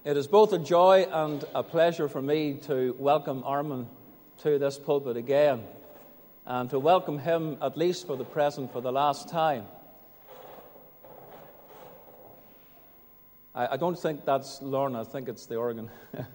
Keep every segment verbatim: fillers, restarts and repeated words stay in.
It is both a joy and a pleasure for me to welcome Armin to this pulpit again, and to welcome him, at least for the present, for the last time. I, I don't think that's Lorna, I think it's the organ.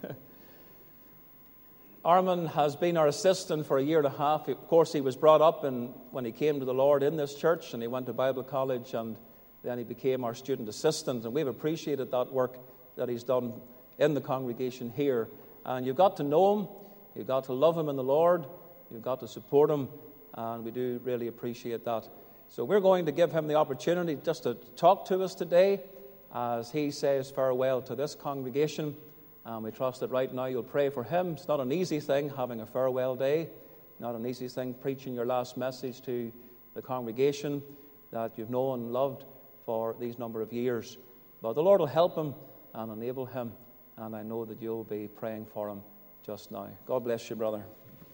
Armin has been our assistant for a year and a half. Of course, he was brought up in, when he came to the Lord in this church, and he went to Bible college, and then he became our student assistant, and we've appreciated that work that he's done in the congregation here. And you've got to know him, you've got to love him in the Lord, you've got to support him, and we do really appreciate that. So we're going to give him the opportunity just to talk to us today as he says farewell to this congregation. And we trust that right now you'll pray for him. It's not an easy thing having a farewell day, not an easy thing preaching your last message to the congregation that you've known and loved for these number of years. But the Lord will help him and enable him, and I know that you'll be praying for him just now. God bless you, brother.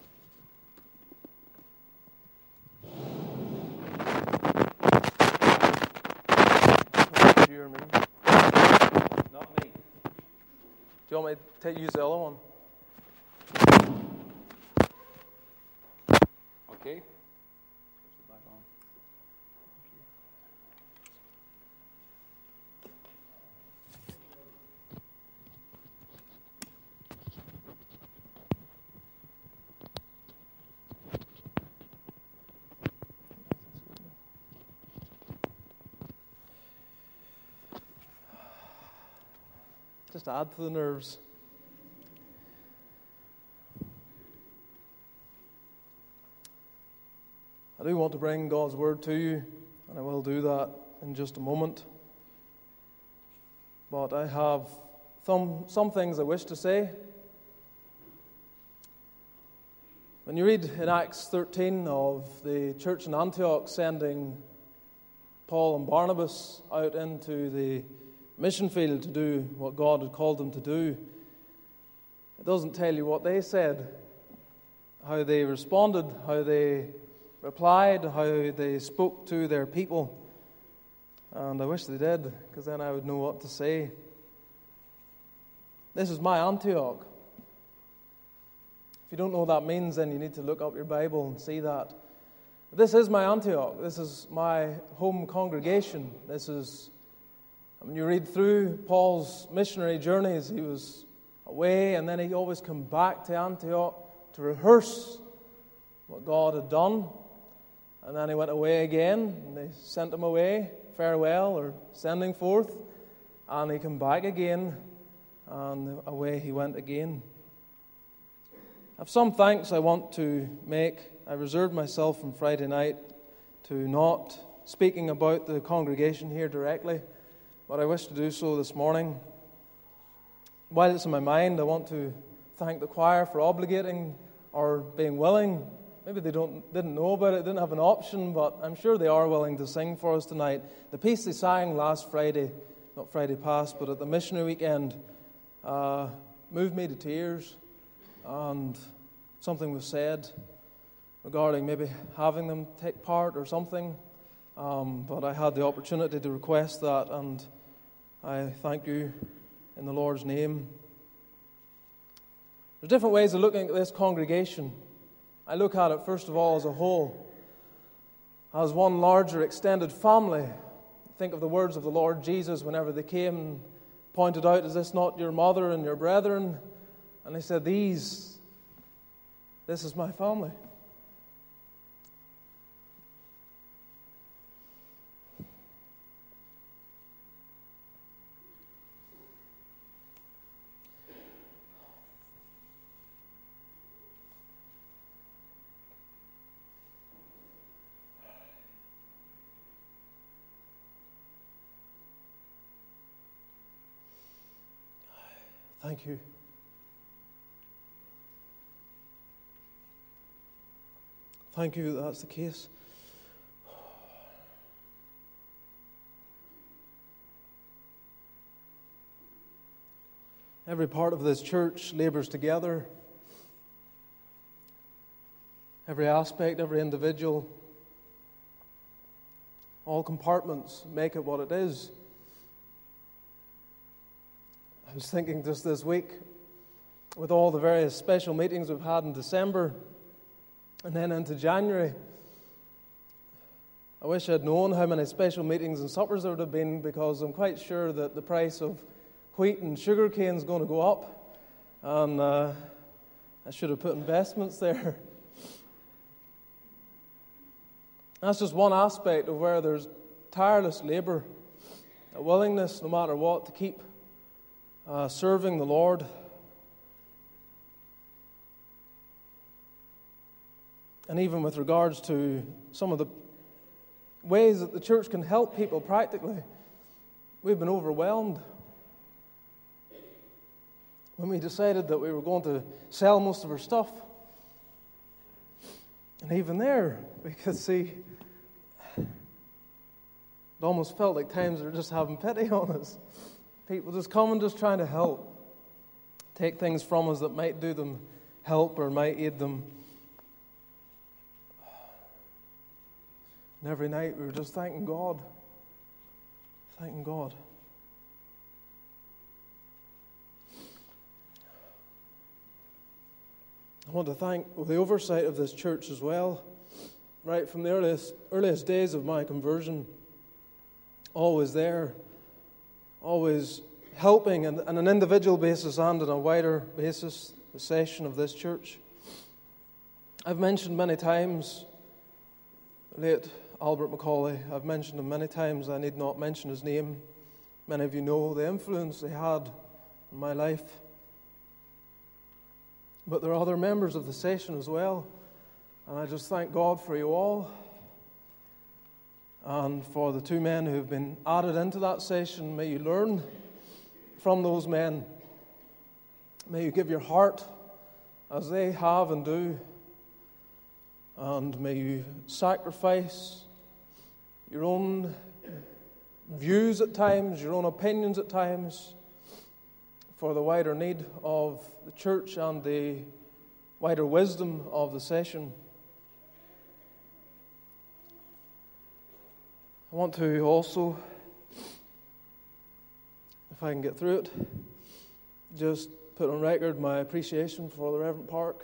You or me? Not me. Do you want me to take, use the other one? Okay. Just to add to the nerves. I do want to bring God's word to you, and I will do that in just a moment. But I have some, some things I wish to say. When you read in Acts thirteen of the church in Antioch sending Paul and Barnabas out into the mission field to do what God had called them to do, it doesn't tell you what they said, how they responded, how they replied, how they spoke to their people. And I wish they did, because then I would know what to say. This is my Antioch. If you don't know what that means, then you need to look up your Bible and see that. This is my Antioch. This is my home congregation. This is, when you read through Paul's missionary journeys, he was away, and then he always come back to Antioch to rehearse what God had done. And then he went away again, and they sent him away, farewell, or sending forth. And he came back again, and away he went again. I have some thanks I want to make. I reserved myself from Friday night to not speaking about the congregation here directly, but I wish to do so this morning. While it's in my mind, I want to thank the choir for obligating or being willing. Maybe they don't didn't know about it, didn't have an option, but I'm sure they are willing to sing for us tonight. The piece they sang last Friday, not Friday past, but at the missionary weekend, uh, moved me to tears. And something was said regarding maybe having them take part or something. Um, but I had the opportunity to request that, and I thank you in the Lord's name. There's different ways of looking at this congregation. I look at it, first of all, as a whole, as one larger extended family. Think of the words of the Lord Jesus whenever they came and pointed out, is this not your mother and your brethren? And he said, these, this is my family. Thank you. Thank you that that's the case. Every part of this church labors together. Every aspect, every individual, all compartments make it what it is. was thinking just this week, with all the various special meetings we've had in December and then into January, I wish I'd known how many special meetings and suppers there would have been, because I'm quite sure that the price of wheat and sugar cane is going to go up, and uh, I should have put investments there. That's just one aspect of where there's tireless labour, a willingness, no matter what, to keep uh, serving the Lord. And even with regards to some of the ways that the church can help people practically, we've been overwhelmed. When we decided that we were going to sell most of our stuff, and even there, we could see it almost felt like times were just having pity on us. People just coming, just trying to help, take things from us that might do them help or might aid them. And every night we were just thanking God, thanking God. I want to thank the oversight of this church as well. Right from the earliest, earliest days of my conversion, always there, always helping on an individual basis and on a wider basis, the session of this church. I've mentioned many times, late Albert Macaulay, I've mentioned him many times, I need not mention his name. Many of you know the influence he had in my life. But there are other members of the session as well, and I just thank God for you all, and for the two men who have been added into that session. May you learn from those men. May you give your heart as they have and do, and may you sacrifice your own views at times, your own opinions at times, for the wider need of the church and the wider wisdom of the session. I want to also, if I can get through it, just put on record my appreciation for the Reverend Park.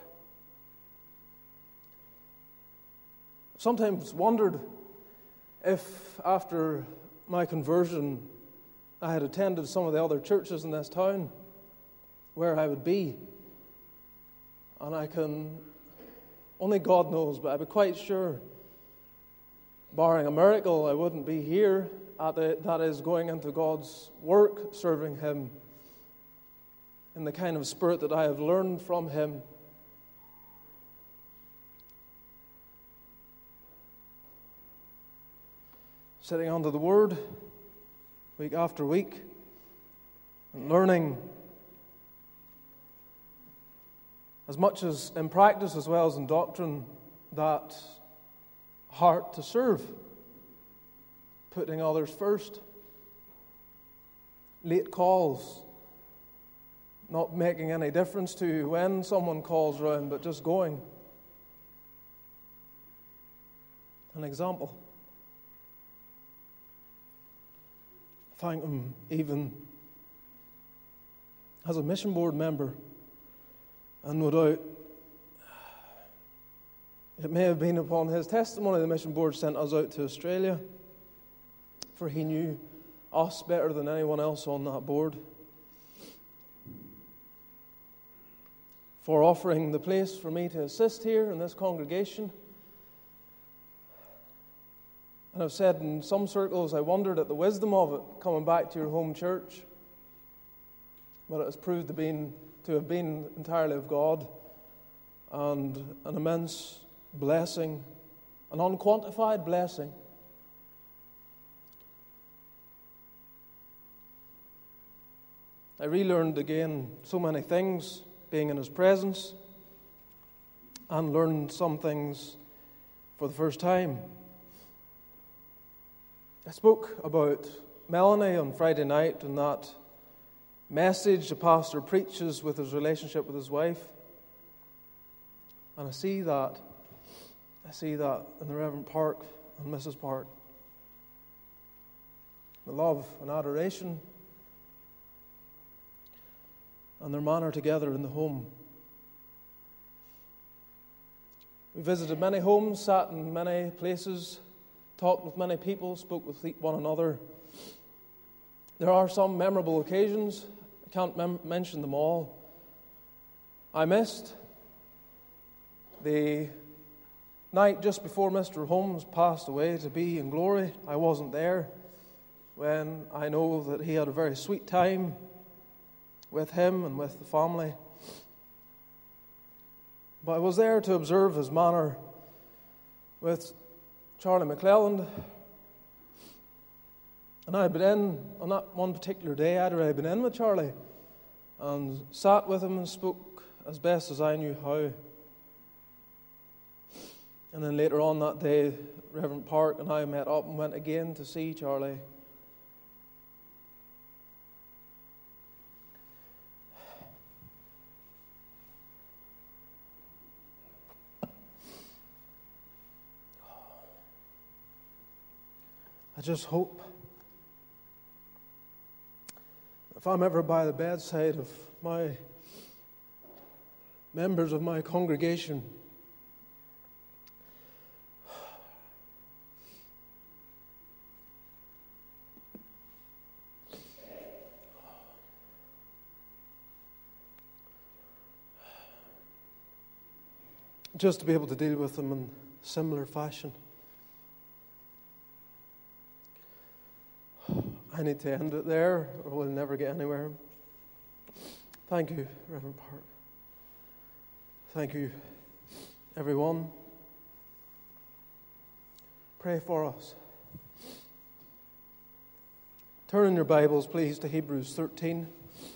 I've sometimes wondered if, after my conversion, I had attended some of the other churches in this town, where I would be. And I can, only God knows, but I'd be quite sure, barring a miracle, I wouldn't be here, at the, that is, going into God's work, serving Him in the kind of spirit that I have learned from Him. Sitting under the Word, week after week, and learning as much as in practice as well as in doctrine, that heart to serve, putting others first, late calls, not making any difference to you when someone calls round, but just going. An example. Thank him even as a mission board member. And no doubt, it may have been upon his testimony the mission board sent us out to Australia, for he knew us better than anyone else on that board. For offering the place for me to assist here in this congregation. And I've said in some circles, I wondered at the wisdom of it, coming back to your home church. But it has proved to, been, to have been entirely of God, and an immense blessing, an unquantified blessing. I relearned again so many things being in His presence, and learned some things for the first time. I spoke about Melanie on Friday night and that message the pastor preaches with his relationship with his wife. And I see that, I see that in the Reverend Park and Missus Park. The love and adoration, and their manner together in the home. We visited many homes, sat in many places, talked with many people, spoke with one another. There are some memorable occasions. I can't mem- mention them all. I missed the night just before Mister Holmes passed away to be in glory. I wasn't there when I know that he had a very sweet time with him and with the family. But I was there to observe his manner with Charlie McClelland. And I had been in, on that one particular day, I'd already been in with Charlie and sat with him and spoke as best as I knew how. And then later on that day, Reverend Park and I met up and went again to see Charlie. I just hope if I'm ever by the bedside of my members of my congregation, just to be able to deal with them in similar fashion. I need to end it there, or we'll never get anywhere. Thank you, Reverend Park. Thank you, everyone. Pray for us. Turn in your Bibles, please, to Hebrews thirteen.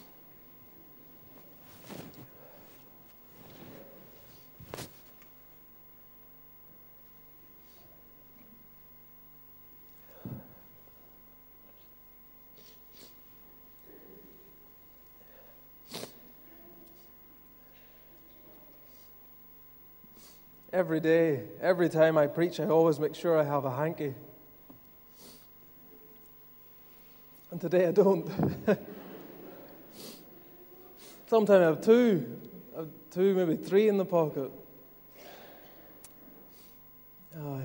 Every day, every time I preach, I always make sure I have a hanky. And today I don't. Sometimes I have two, I have two, maybe three in the pocket. Aye.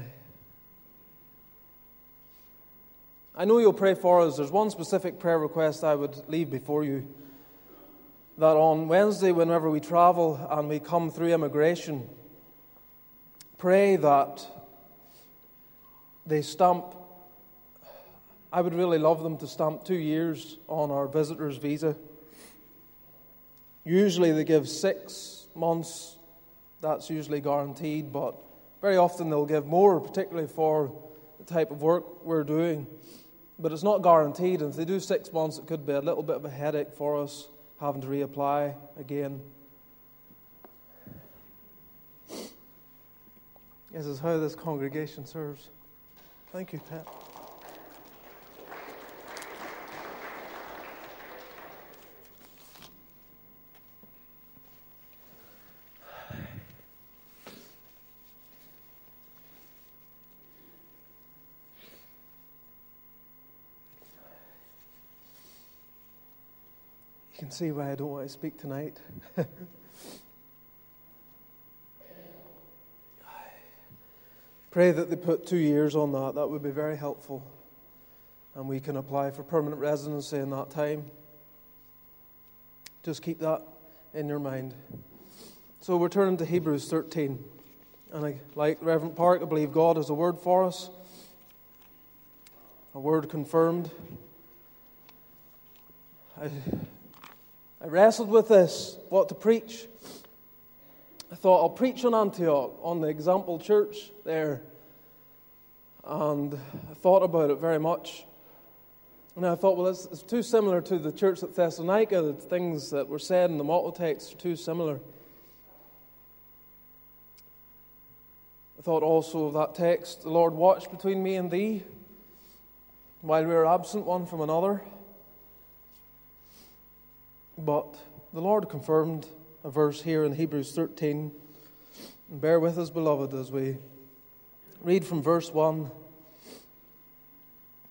I know you'll pray for us. There's one specific prayer request I would leave before you. That on Wednesday, whenever we travel and we come through immigration, pray that they stamp, I would really love them to stamp two years on our visitor's visa. Usually they give six months, that's usually guaranteed, but very often they'll give more, particularly for the type of work we're doing. But it's not guaranteed, and if they do six months, it could be a little bit of a headache for us having to reapply again. This is how this congregation serves. Thank you, Pat. You can see why I don't want to speak tonight. Pray that they put two years on that. That would be very helpful. And we can apply for permanent residency in that time. Just keep that in your mind. So we're turning to Hebrews thirteen. And I, like Reverend Park, I believe God has a word for us. A word confirmed. I, I wrestled with this, what to preach. I thought I'll preach on Antioch, on the example church there. And I thought about it very much. And I thought, well, it's, it's too similar to the church at Thessalonica. The things that were said in the motto text are too similar. I thought also of that text, the Lord watched between me and thee, while we were absent one from another. But the Lord confirmed a verse here in Hebrews thirteen. And bear with us, beloved, as we read from verse one.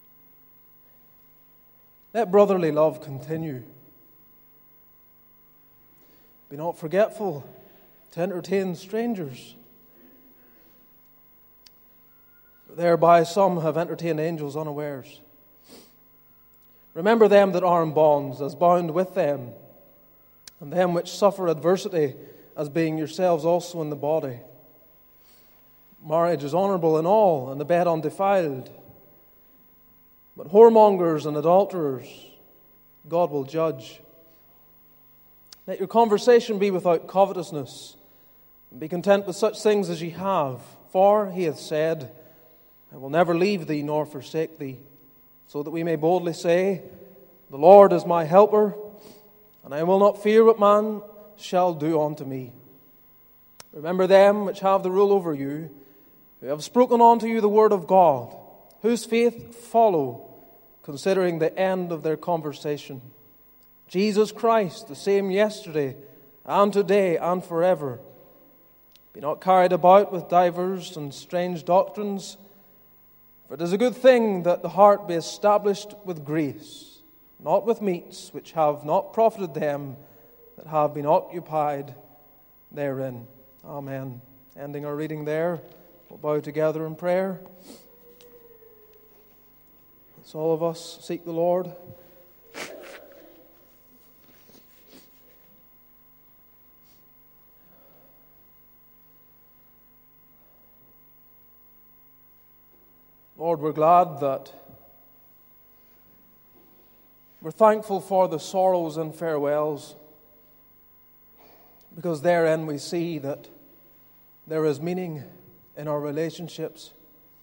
Let brotherly love continue. Be not forgetful to entertain strangers. For thereby some have entertained angels unawares. Remember them that are in bonds, as bound with them, and them which suffer adversity, as being yourselves also in the body. Marriage is honourable in all, and the bed undefiled. But whoremongers and adulterers God will judge. Let your conversation be without covetousness, and be content with such things as ye have. For he hath said, I will never leave thee nor forsake thee, so that we may boldly say, the Lord is my helper, and I will not fear what man shall do unto me. Remember them which have the rule over you, who have spoken unto you the word of God, whose faith follow, considering the end of their conversation. Jesus Christ, the same yesterday, and today, and forever. Be not carried about with divers and strange doctrines, for it is a good thing that the heart be established with grace, not with meats which have not profited them that have been occupied therein. Amen. Ending our reading there, we'll bow together in prayer. Let's all of us seek the Lord. Lord, we're glad that we're thankful for the sorrows and farewells, because therein we see that there is meaning in our relationships.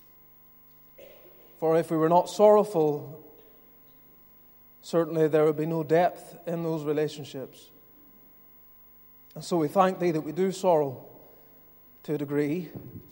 For if we were not sorrowful, certainly there would be no depth in those relationships. And so we thank Thee that we do sorrow to a degree.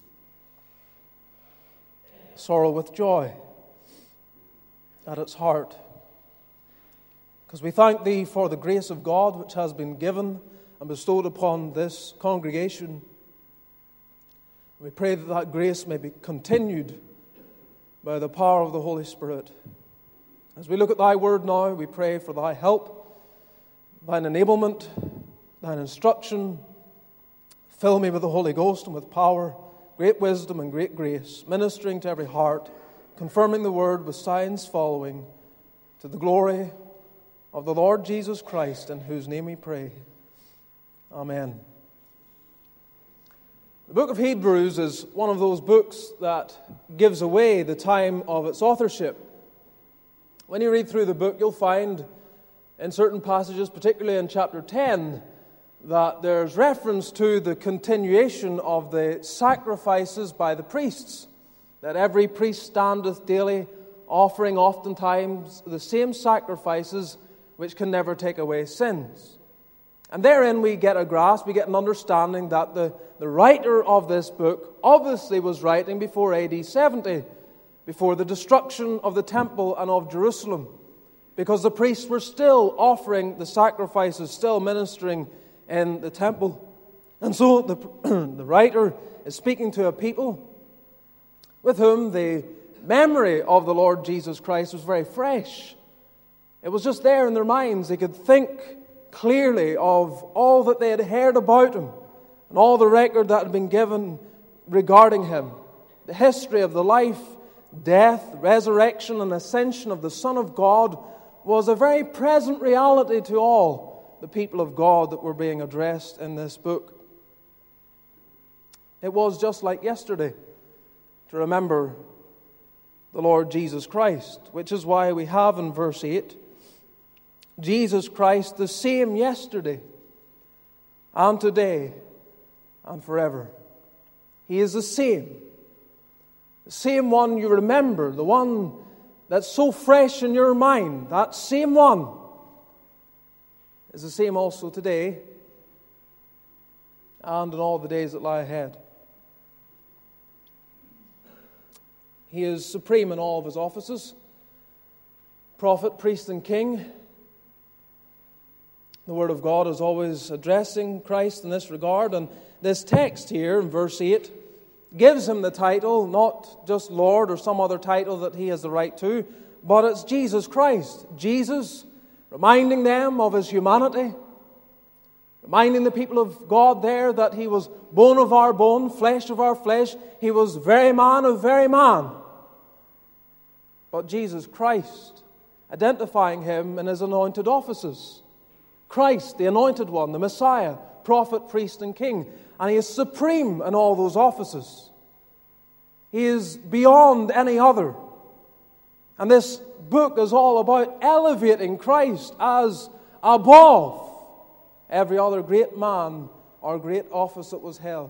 Sorrow with joy at its heart. Because we thank Thee for the grace of God which has been given and bestowed upon this congregation. We pray that that grace may be continued by the power of the Holy Spirit. As we look at Thy word now, we pray for Thy help, Thine enablement, Thine instruction. Fill me with the Holy Ghost and with power, great wisdom and great grace, ministering to every heart, confirming the word with signs following, to the glory of the Lord Jesus Christ, in whose name we pray. Amen. The book of Hebrews is one of those books that gives away the time of its authorship. When you read through the book, you'll find in certain passages, particularly in chapter ten, that there's reference to the continuation of the sacrifices by the priests, that every priest standeth daily, offering oftentimes the same sacrifices which can never take away sins. And therein we get a grasp, we get an understanding that the, the writer of this book obviously was writing before A D seventy, before the destruction of the temple and of Jerusalem, because the priests were still offering the sacrifices, still ministering in the temple. And so the, the writer is speaking to a people with whom the memory of the Lord Jesus Christ was very fresh. It was just there in their minds. They could think clearly of all that they had heard about Him and all the record that had been given regarding Him. The history of the life, death, resurrection, and ascension of the Son of God was a very present reality to all the people of God that were being addressed in this book. It was just like yesterday to remember the Lord Jesus Christ, which is why we have in verse eight, Jesus Christ the same yesterday and today and forever. He is the same. The same one you remember, the one that's so fresh in your mind, that same one is the same also today and in all the days that lie ahead. He is supreme in all of His offices, prophet, priest, and king. The Word of God is always addressing Christ in this regard, and this text here in verse eight gives Him the title, not just Lord or some other title that He has the right to, but it's Jesus Christ. Jesus, reminding them of His humanity, reminding the people of God there that he was bone of our bone, flesh of our flesh. He was very man of very man. But Jesus Christ, identifying him in his anointed offices. Christ, the anointed one, the Messiah, prophet, priest, and king. And he is supreme in all those offices. He is beyond any other. And this book is all about elevating Christ as above every other great man or great office that was held.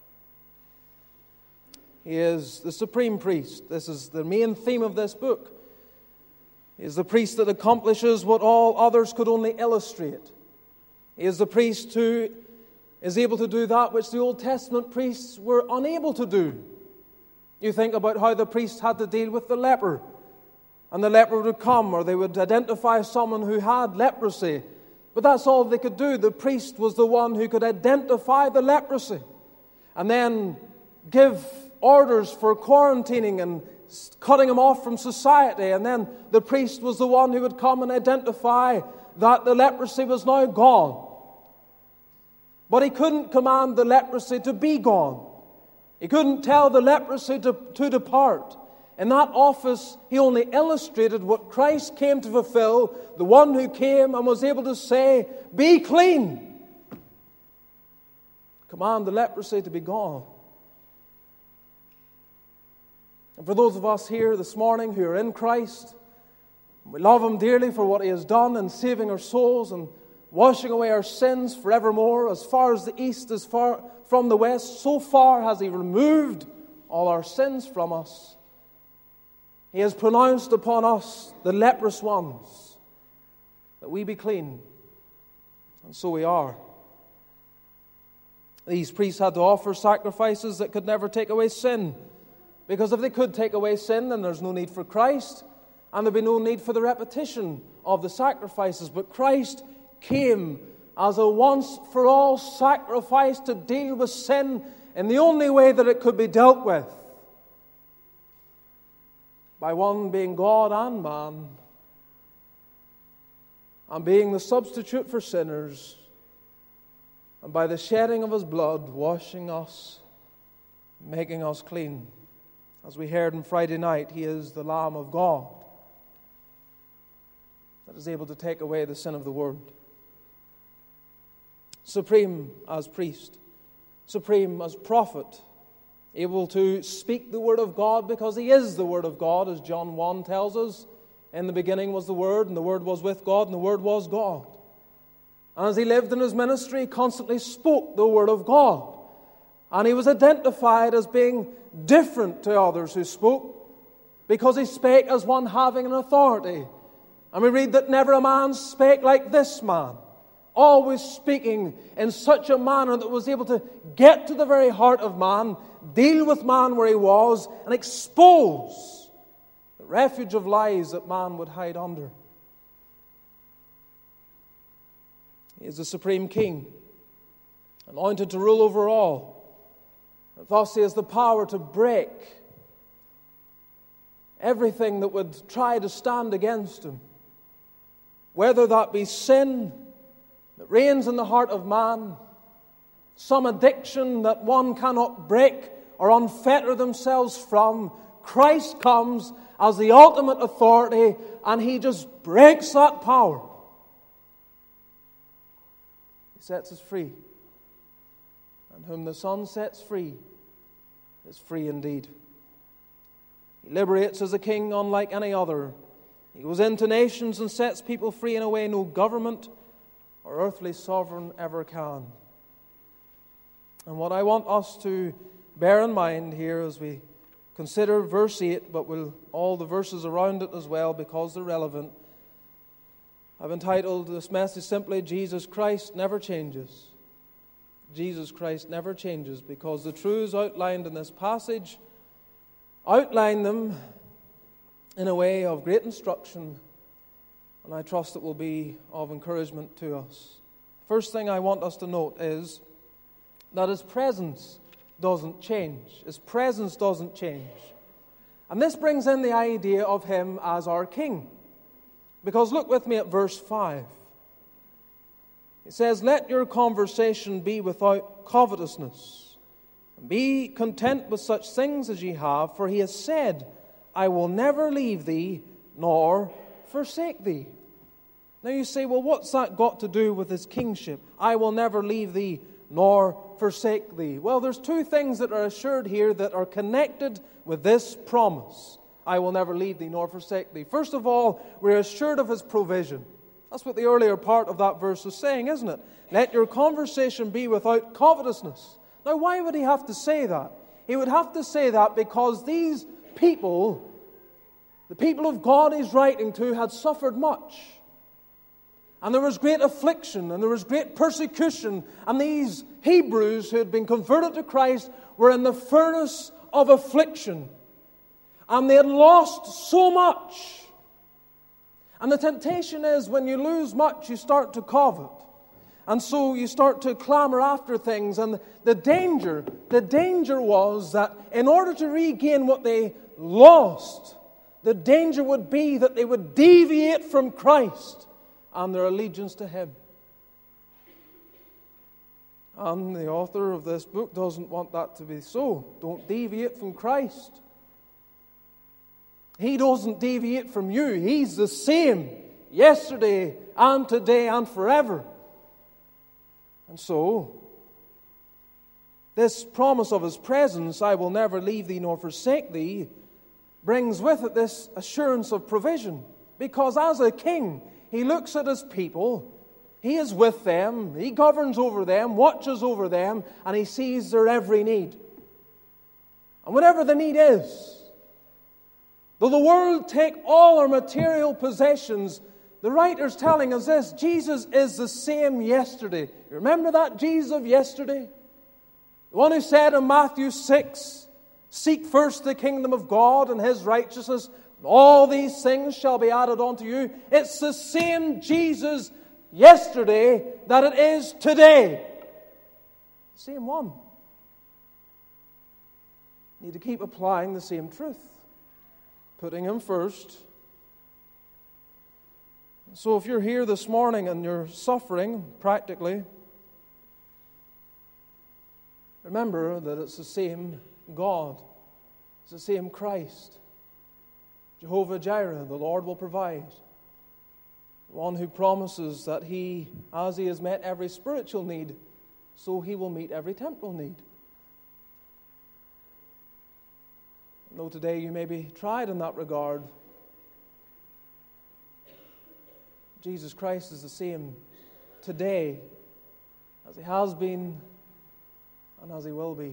He is the supreme priest. This is the main theme of this book. He is the priest that accomplishes what all others could only illustrate. He is the priest who is able to do that which the Old Testament priests were unable to do. You think about how the priests had to deal with the leper. And the leper would come, or they would identify someone who had leprosy. But that's all they could do. The priest was the one who could identify the leprosy and then give orders for quarantining and cutting him off from society. And then the priest was the one who would come and identify that the leprosy was now gone. But he couldn't command the leprosy to be gone. He couldn't tell the leprosy to, to depart. In that office, he only illustrated what Christ came to fulfill, the one who came and was able to say, "Be clean." Command the leprosy to be gone. And for those of us here this morning who are in Christ, we love Him dearly for what He has done in saving our souls and washing away our sins forevermore. As far as the east is far from the west, so far has He removed all our sins from us. He has pronounced upon us, the leprous ones, that we be clean. And so we are. These priests had to offer sacrifices that could never take away sin. Because if they could take away sin, then there's no need for Christ, and there'd be no need for the repetition of the sacrifices. But Christ came as a once-for-all sacrifice to deal with sin in the only way that it could be dealt with. By one being God and man, and being the substitute for sinners, and by the shedding of His blood, washing us, making us clean. As we heard on Friday night, He is the Lamb of God that is able to take away the sin of the world. Supreme as priest, supreme as prophet, able to speak the Word of God because He is the Word of God, as John one tells us. In the beginning was the Word, and the Word was with God, and the Word was God. And as He lived in His ministry, He constantly spoke the Word of God. And He was identified as being different to others who spoke, because He spake as one having an authority. And we read that never a man spake like this man, always speaking in such a manner that was able to get to the very heart of man, deal with man where he was, and expose the refuge of lies that man would hide under. He is the supreme king, anointed to rule over all. Thus He has the power to break everything that would try to stand against Him. Whether that be sin that reigns in the heart of man, some addiction that one cannot break or unfetter themselves from, Christ comes as the ultimate authority, and He just breaks that power. He sets us free. And whom the Son sets free is free indeed. He liberates as a king unlike any other. He goes into nations and sets people free in a way no government or earthly sovereign ever can. And what I want us to bear in mind here as we consider verse eight, but we'll all the verses around it as well because they're relevant. I've entitled this message simply, Jesus Christ Never Changes. Jesus Christ never changes, because the truths outlined in this passage outline them in a way of great instruction, and I trust it will be of encouragement to us. First thing I want us to note is that His presence doesn't change. His presence doesn't change. And this brings in the idea of Him as our King. Because look with me at verse five. He says, let your conversation be without covetousness. Be content with such things as ye have, for he has said, I will never leave thee nor forsake thee. Now you say, well, what's that got to do with his kingship? I will never leave thee nor forsake thee. Well, there's two things that are assured here that are connected with this promise. I will never leave thee nor forsake thee. First of all, we're assured of his provision. That's what the earlier part of that verse is saying, isn't it? Let your conversation be without covetousness. Now, why would he have to say that? He would have to say that because these people, the people of God he's writing to, had suffered much. And there was great affliction, and there was great persecution. And these Hebrews who had been converted to Christ were in the furnace of affliction. And they had lost so much. And the temptation is, when you lose much, you start to covet. And so you start to clamor after things. And the danger, the danger was that in order to regain what they lost, the danger would be that they would deviate from Christ and their allegiance to Him. And the author of this book doesn't want that to be so. Don't deviate from Christ. He doesn't deviate from you. He's the same yesterday and today and forever. And so, this promise of His presence, I will never leave thee nor forsake thee, brings with it this assurance of provision. Because as a king, He looks at His people, He is with them, He governs over them, watches over them, and He sees their every need. And whatever the need is, though the world take all our material possessions, the writer's telling us this: Jesus is the same yesterday. You remember that Jesus of yesterday? The one who said in Matthew six, seek first the kingdom of God and His righteousness, and all these things shall be added unto you. It's the same Jesus yesterday that it is today. The same one. You need to keep applying the same truth, putting Him first. So if you're here this morning and you're suffering practically, remember that it's the same God. It's the same Christ. Jehovah Jireh, the Lord will provide. The one who promises that He, as He has met every spiritual need, so He will meet every temporal need. Though today you may be tried in that regard, Jesus Christ is the same today as He has been and as He will be.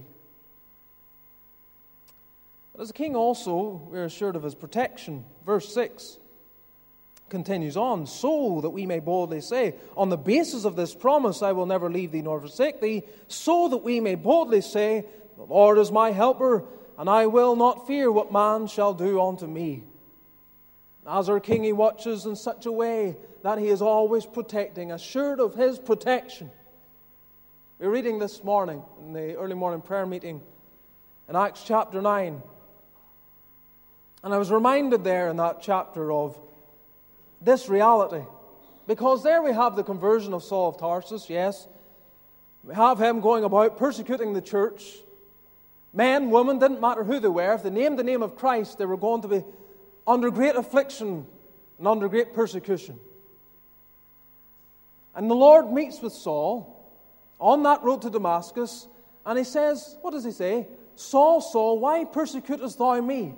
But as a king also, we're assured of His protection. Verse six continues on, so that we may boldly say, on the basis of this promise, I will never leave thee nor forsake thee, so that we may boldly say, the Lord is my helper, and I will not fear what man shall do unto me. As our king, He watches in such a way that He is always protecting, assured of His protection. We're reading this morning in the early morning prayer meeting in Acts chapter nine. And I was reminded there in that chapter of this reality. Because there we have the conversion of Saul of Tarsus, yes. We have him going about persecuting the church. Men, women, didn't matter who they were. If they named the name of Christ, they were going to be under great affliction and under great persecution. And the Lord meets with Saul on that road to Damascus, and He says, what does He say? Saul, Saul, why persecutest thou me?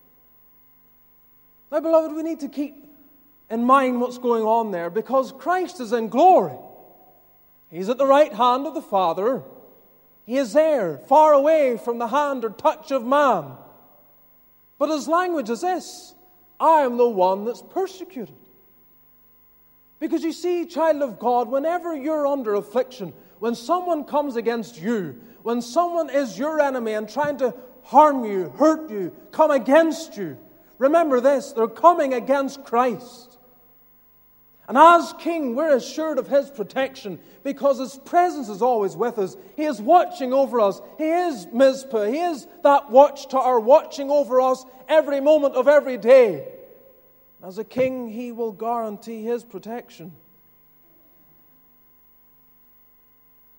Now, beloved, we need to keep in mind what's going on there, because Christ is in glory. He's at the right hand of the Father. He is there, far away from the hand or touch of man. But His language is this: I am the one that's persecuted. Because you see, child of God, whenever you're under affliction, when someone comes against you, when someone is your enemy and trying to harm you, hurt you, come against you, remember this: they're coming against Christ. And as King, we're assured of His protection because His presence is always with us. He is watching over us. He is Mizpah. He is that watchtower watching over us every moment of every day. As a king, He will guarantee His protection.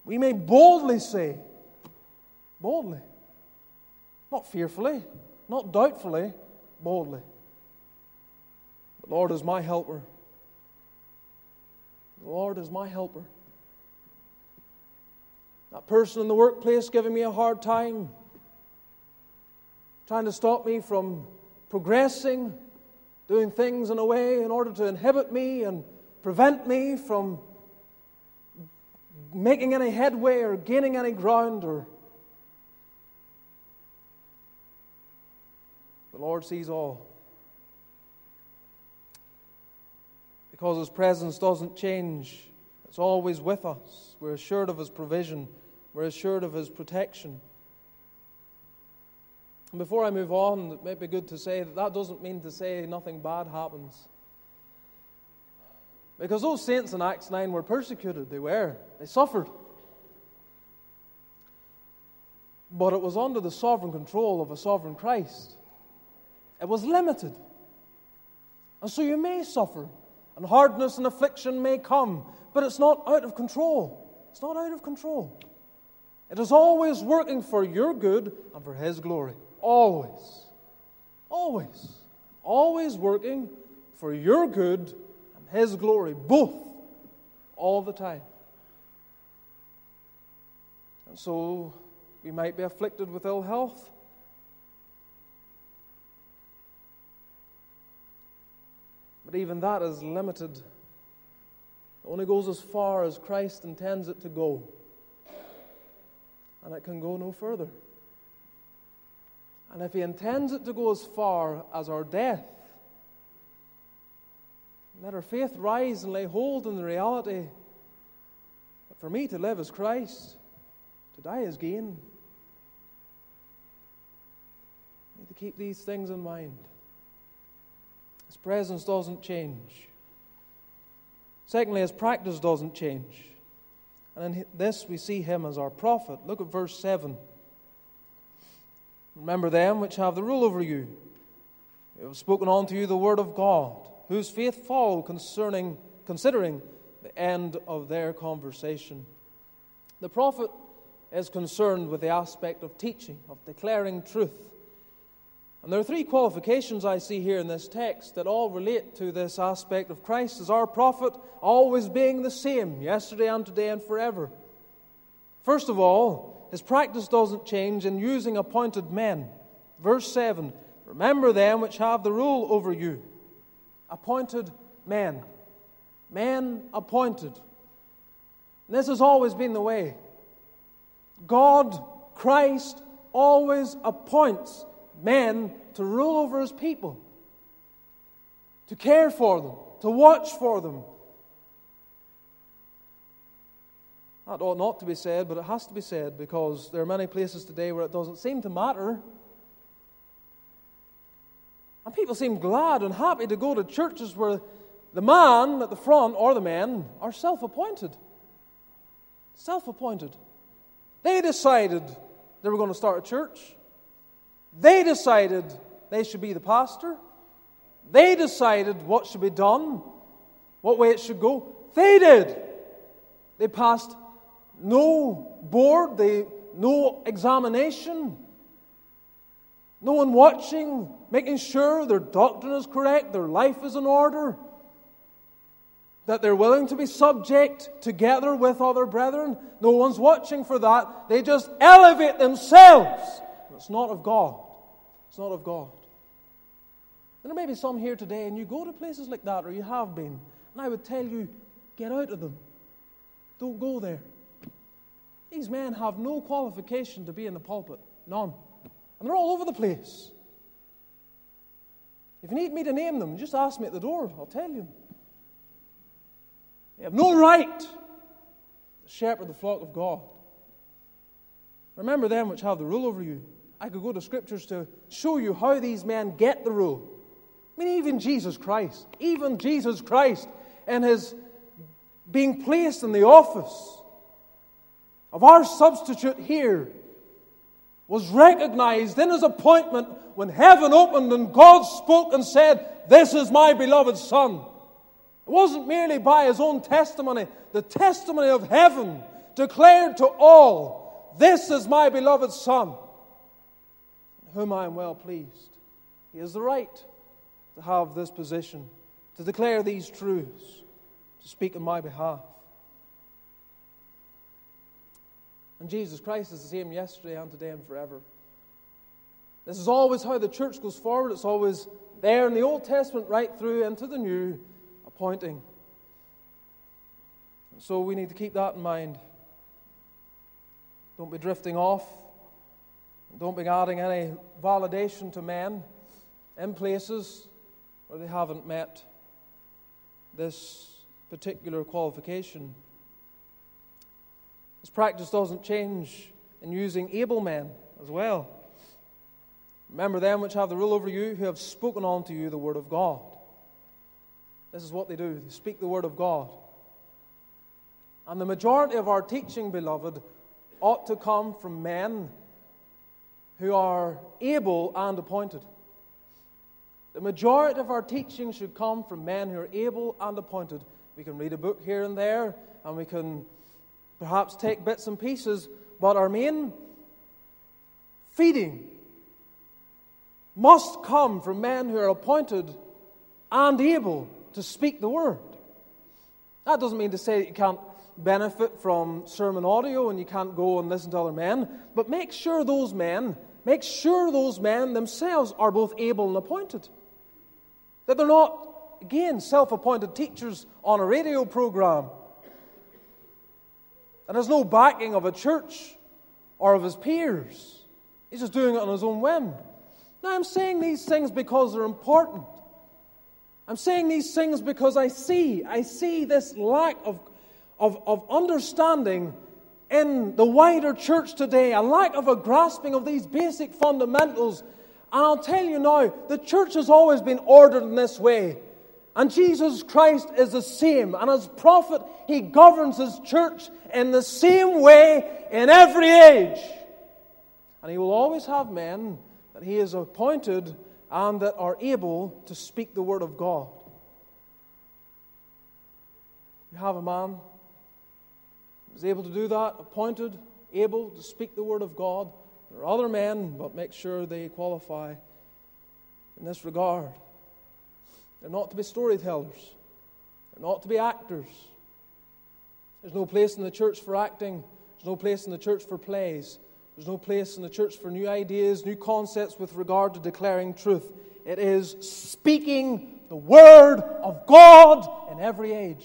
we may boldly say, boldly, not fearfully, not doubtfully, boldly, the Lord is my helper. The Lord is my helper. That person in the workplace giving me a hard time, trying to stop me from progressing, doing things in a way in order to inhibit me and prevent me from making any headway or gaining any ground. Or the Lord sees all. Because His presence doesn't change. It's always with us. We're assured of His provision. We're assured of His protection. And before I move on, it might be good to say that that doesn't mean to say nothing bad happens. Because those saints in Acts nine were persecuted. They were. They suffered. But it was under the sovereign control of a sovereign Christ. It was limited. And so you may suffer. And hardness and affliction may come. But it's not out of control. It's not out of control. It is always working for your good and for His glory. Always. Always. Always working for your good and His glory. Both. All the time. And so we might be afflicted with ill health. But even that is limited. It only goes as far as Christ intends it to go. And it can go no further. And if He intends it to go as far as our death, let our faith rise and lay hold in the reality that for me to live is Christ, to die is gain. I need to keep these things in mind. His presence doesn't change. Secondly, His practice doesn't change. And in this we see Him as our prophet. Look at verse seven. Remember them which have the rule over you. They have spoken unto you the word of God, whose faith follow concerning, considering the end of their conversation. The prophet is concerned with the aspect of teaching, of declaring truth. And there are three qualifications I see here in this text that all relate to this aspect of Christ as our prophet, always being the same, yesterday and today and forever. First of all, His practice doesn't change in using appointed men. Verse seven, remember them which have the rule over you. Appointed men. Men appointed. And this has always been the way. God, Christ, always appoints men to rule over His people, to care for them, to watch for them. That ought not to be said, but it has to be said because there are many places today where it doesn't seem to matter. And people seem glad and happy to go to churches where the man at the front, or the men, are self-appointed. Self-appointed. They decided they were going to start a church. They decided they should be the pastor. They decided what should be done, what way it should go. They did. They passed no board, they, no examination, no one watching, making sure their doctrine is correct, their life is in order, that they're willing to be subject together with other brethren. No one's watching for that. They just elevate themselves. It's not of God. It's not of God. And there may be some here today, and you go to places like that, or you have been, and I would tell you, get out of them. Don't go there. These men have no qualification to be in the pulpit. None. And they're all over the place. If you need me to name them, just ask me at the door. I'll tell you. They have no right to shepherd the flock of God. Remember them which have the rule over you. I could go to Scriptures to show you how these men get the rule. I mean, even Jesus Christ, even Jesus Christ and His being placed in the office of our substitute here was recognized in His appointment when heaven opened and God spoke and said, "This is my beloved Son." It wasn't merely by His own testimony, the testimony of heaven declared to all, "This is my beloved Son, in whom I am well pleased." He has the right to have this position, to declare these truths, to speak on my behalf. And Jesus Christ is the same yesterday and today and forever. This is always how the church goes forward. It's always there in the Old Testament right through into the New, appointing. And so we need to keep that in mind. Don't be drifting off. Don't be adding any validation to men in places where they haven't met this particular qualification. This practice doesn't change in using able men as well. Remember them which have the rule over you, who have spoken unto you the word of God. This is what they do. They speak the word of God. And the majority of our teaching, beloved, ought to come from men who are able and appointed. The majority of our teaching should come from men who are able and appointed. We can read a book here and there, and we can perhaps take bits and pieces, but our main feeding must come from men who are appointed and able to speak the word. That doesn't mean to say that you can't benefit from sermon audio and you can't go and listen to other men, but make sure those men, make sure those men themselves are both able and appointed. That they're not, again, self-appointed teachers on a radio program. And there's no backing of a church or of his peers. He's just doing it on his own whim. Now, I'm saying these things because they're important. I'm saying these things because I see, I see this lack of, of, of understanding in the wider church today, a lack of a grasping of these basic fundamentals. And I'll tell you now, the church has always been ordered in this way. And Jesus Christ is the same. And as prophet, He governs His church in the same way in every age. And He will always have men that He has appointed and that are able to speak the word of God. You have a man who is able to do that, appointed, able to speak the word of God. There are other men, but make sure they qualify in this regard. They're not to be storytellers. They're not to be actors. There's no place in the church for acting. There's no place in the church for plays. There's no place in the church for new ideas, new concepts with regard to declaring truth. It is speaking the word of God in every age.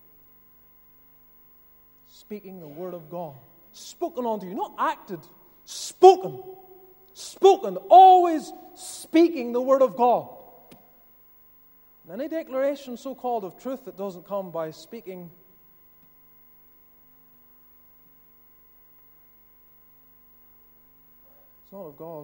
Speaking the word of God. Spoken unto you, not acted. Spoken. Spoken. Always speaking the word of God. And any declaration so-called of truth that doesn't come by speaking, it's not of God.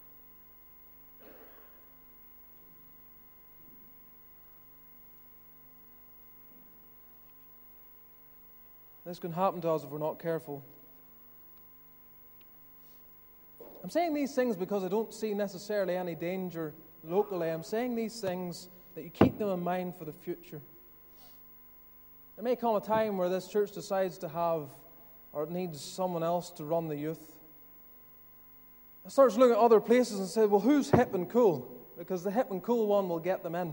This can happen to us if we're not careful. I'm saying these things because I don't see necessarily any danger locally. I'm saying these things that you keep them in mind for the future. There may come a time where this church decides to have, or it needs someone else to run the youth. I start looking at other places and say, well, who's hip and cool? Because the hip and cool one will get them in.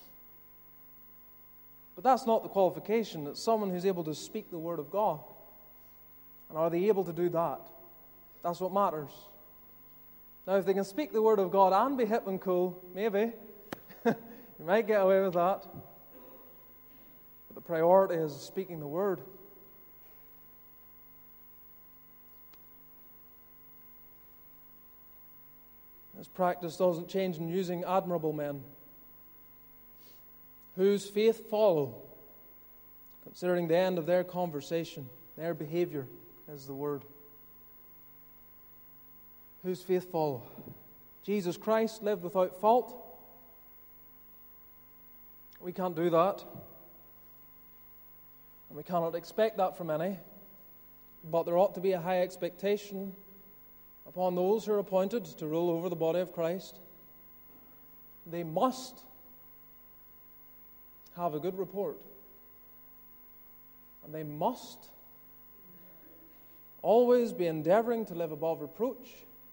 But that's not the qualification. It's someone who's able to speak the word of God. And are they able to do that? That's what matters. Now, if they can speak the word of God and be hip and cool, maybe, you might get away with that. But the priority is speaking the word. This practice doesn't change in using admirable men, whose faith follow, considering the end of their conversation, their behavior is the word. Whose faith follow. Jesus Christ lived without fault. We can't do that. And we cannot expect that from any. But there ought to be a high expectation upon those who are appointed to rule over the body of Christ. They must have a good report. And they must always be endeavoring to live above reproach.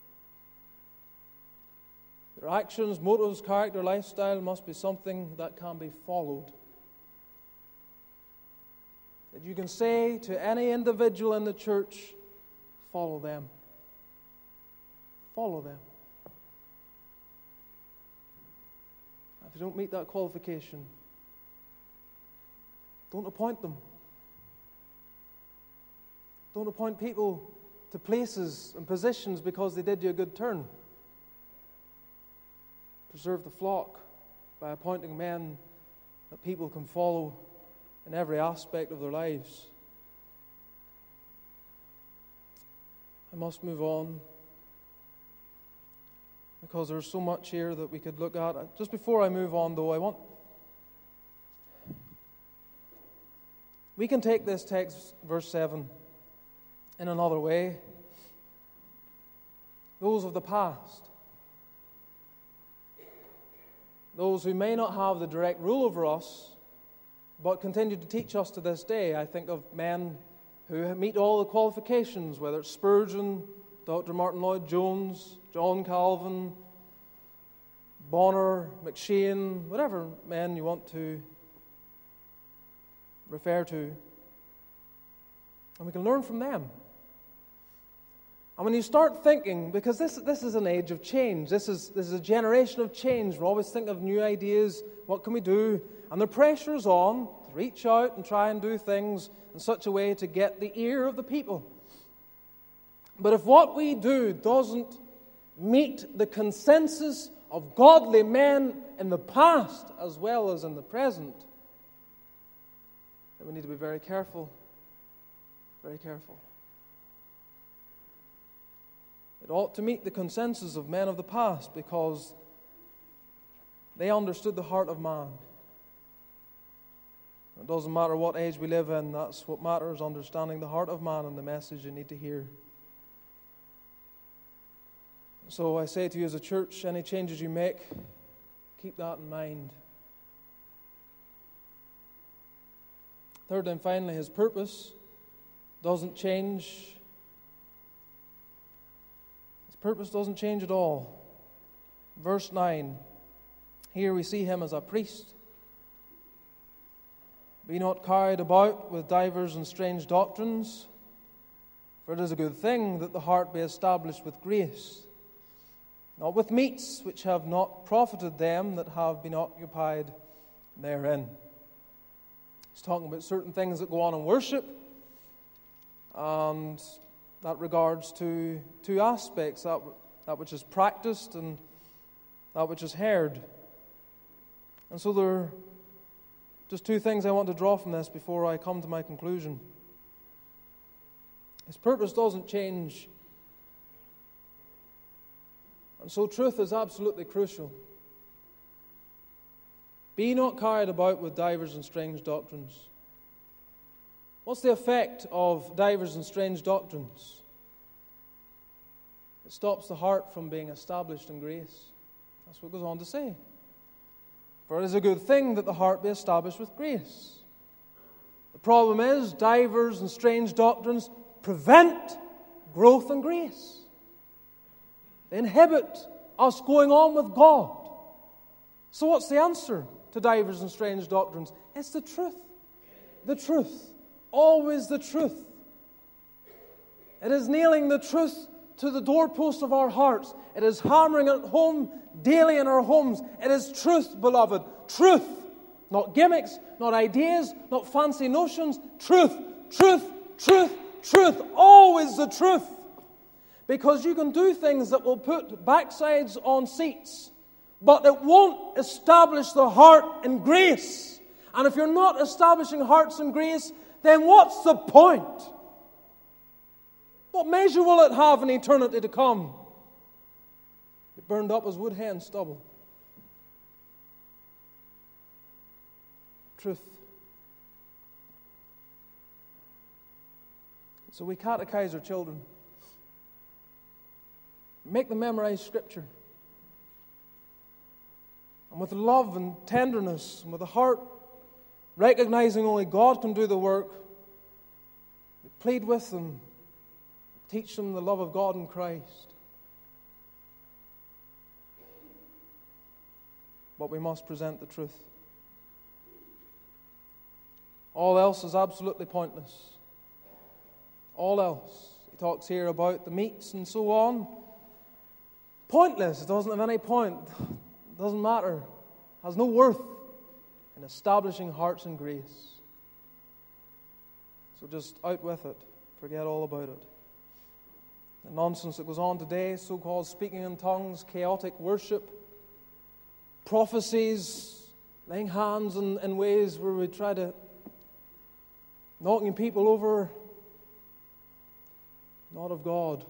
Their actions, motives, character, lifestyle must be something that can be followed. That you can say to any individual in the church, follow them. Follow them. If you don't meet that qualification, don't appoint them. Don't appoint people to places and positions because they did you a good turn. Preserve the flock by appointing men that people can follow in every aspect of their lives. I must move on because there's so much here that we could look at. Just before I move on, though, I want... We can take this text, verse seven, in another way. Those of the past, those who may not have the direct rule over us, but continue to teach us to this day. I think of men who meet all the qualifications, whether it's Spurgeon, Doctor Martin Lloyd-Jones, John Calvin, Bonner, McShane, whatever men you want to refer to. And we can learn from them. And when you start thinking, because this, this is an age of change, this is, this is a generation of change. We're always thinking of new ideas, what can we do? And the pressure is on to reach out and try and do things in such a way to get the ear of the people. But if what we do doesn't meet the consensus of godly men in the past as well as in the present, then we need to be very careful, very careful. It ought to meet the consensus of men of the past because they understood the heart of man. It doesn't matter what age we live in, that's what matters, understanding the heart of man and the message you need to hear. So I say to you as a church, any changes you make, keep that in mind. Third and finally, his purpose doesn't change. His purpose doesn't change at all. Verse nine, here we see him as a priest. Be not carried about with divers and strange doctrines, for it is a good thing that the heart be established with grace, not with meats which have not profited them that have been occupied therein. He's talking about certain things that go on in worship, and that regards to two aspects, that, that which is practiced and that which is heard. And so there are just two things I want to draw from this before I come to my conclusion. His purpose doesn't change. And so truth is absolutely crucial. Be not carried about with divers and strange doctrines. What's the effect of divers and strange doctrines? It stops the heart from being established in grace. That's what it goes on to say. For it is a good thing that the heart be established with grace. The problem is, divers and strange doctrines prevent growth in grace. They inhibit us going on with God. So what's the answer to divers and strange doctrines? It's the truth. The truth. Always the truth. It is nailing the truth to the doorpost of our hearts. It is hammering it home daily in our homes. It is truth, beloved. Truth. Not gimmicks, not ideas, not fancy notions. Truth, truth, truth, truth. Always the truth. Because you can do things that will put backsides on seats, but it won't establish the heart in grace. And if you're not establishing hearts in grace, then what's the point? What measure will it have in eternity to come? It burned up as wood, hay, and stubble. Truth. So we catechize our children. Make them memorize Scripture. And with love and tenderness, and with a heart recognizing only God can do the work, we plead with them Teach them the love of God in Christ. But we must present the truth. All else is absolutely pointless. All else. He talks here about the meats and so on. Pointless. It doesn't have any point. It doesn't matter. It has no worth in establishing hearts in grace. So just out with it. Forget all about it. The nonsense that goes on today, so-called speaking in tongues, chaotic worship, prophecies, laying hands in, in ways where we try to knocking people over, not of God.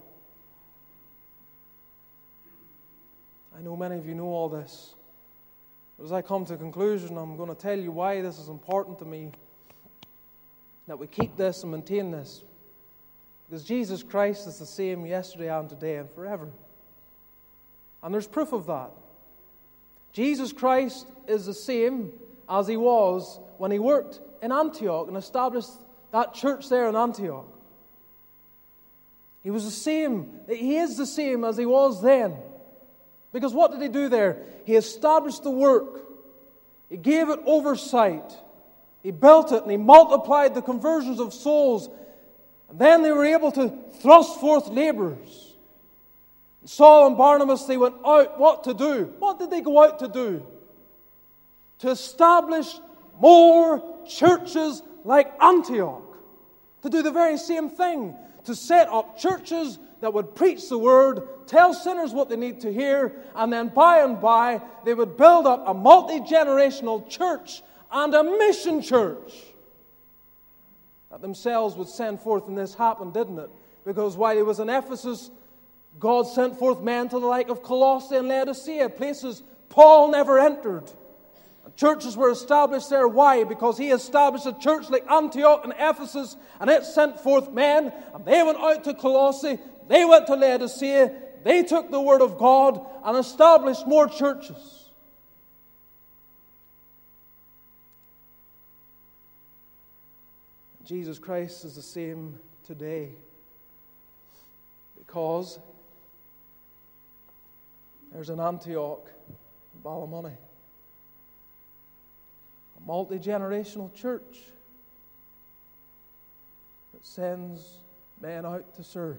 I know many of you know all this. But as I come to a conclusion, I'm going to tell you why this is important to me, that we keep this and maintain this. Because Jesus Christ is the same yesterday and today and forever. And there's proof of that. Jesus Christ is the same as He was when He worked in Antioch and established that church there in Antioch. He was the same. He is the same as He was then. Because what did He do there? He established the work. He gave it oversight. He built it and He multiplied the conversions of souls. And then they were able to thrust forth laborers. Saul and Barnabas, they went out. What to do? What did they go out to do? To establish more churches like Antioch. To do the very same thing. To set up churches that would preach the Word, tell sinners what they need to hear, and then by and by they would build up a multi-generational church and a mission church that themselves would send forth. And this happened, didn't it? Because while He was in Ephesus, God sent forth men to the like of Colossae and Laodicea, places Paul never entered. And churches were established there. Why? Because He established a church like Antioch and Ephesus, and it sent forth men, and they went out to Colossae, they went to Laodicea, they took the Word of God and established more churches. Jesus Christ is the same today, because there's an Antioch in Ballymoney, a multi-generational church that sends men out to serve,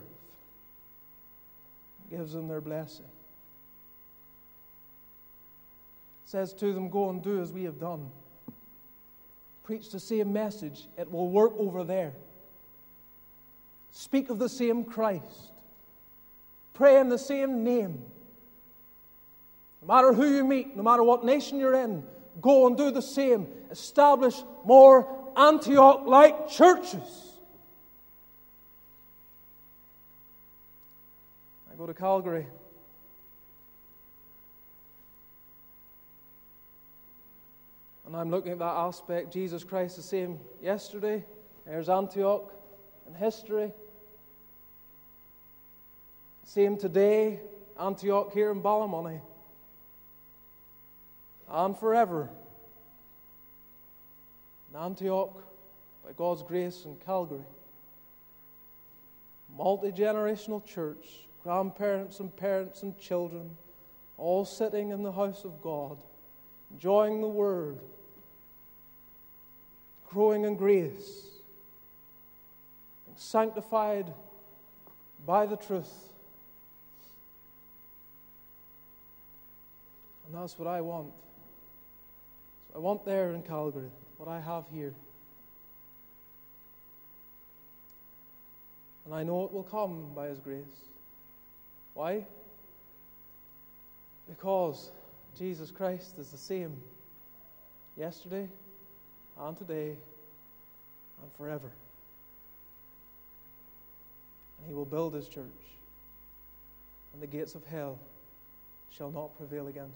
gives them their blessing, says to them, go and do as we have done. Preach the same message, it will work over there. Speak of the same Christ. Pray in the same name. No matter who you meet, no matter what nation you're in, go and do the same. Establish more Antioch-like churches. I go to Calgary. And I'm looking at that aspect. Jesus Christ the same yesterday. There's Antioch in history. Same today. Antioch here in Ballymoney. And forever. In Antioch, by God's grace, in Calgary. Multi-generational church. Grandparents and parents and children. All sitting in the house of God. Enjoying the Word. Growing in grace, being sanctified by the truth. And that's what I want. So I want there in Calgary, what I have here. And I know it will come by His grace. Why? Because Jesus Christ is the same yesterday, and today, and forever. And He will build His church, and the gates of hell shall not prevail against it.